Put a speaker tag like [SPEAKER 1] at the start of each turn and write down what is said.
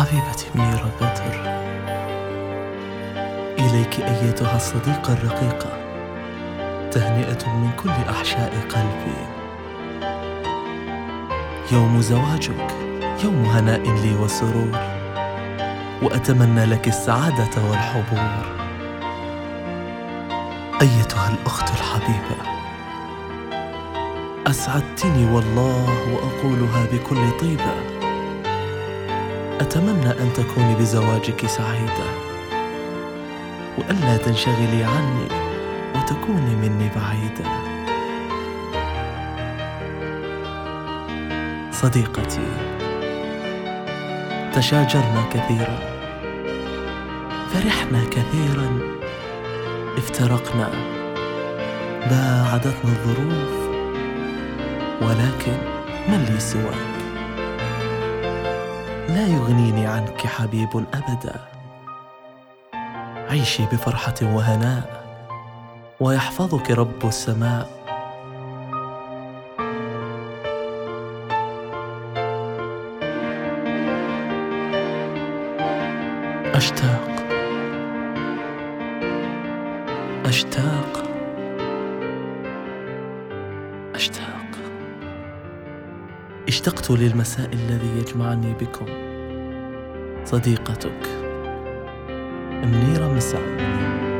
[SPEAKER 1] حبيبتي منيرة بدر، إليك أيتها الصديقة الرقيقة تهنئة من كل أحشاء قلبي. يوم زواجك يوم هناء لي وسرور، وأتمنى لك السعادة والحبور. أيتها الأخت الحبيبة، أسعدتني والله وأقولها بكل طيبة. أتمنى أن تكوني بزواجك سعيدة، وألا تنشغلي عني وتكوني مني بعيدة. صديقتي، تشاجرنا كثيرا، فرحنا كثيرا، افترقنا، باعدتنا الظروف، ولكن من لي سواك؟ لا يغنيني عنك حبيب أبدا. عيشي بفرحة وهناء، ويحفظك رب السماء. أشتاق أشتاق أشتاق اشتقت للمساء الذي يجمعني بكم. صديقتك منيرة مسعد.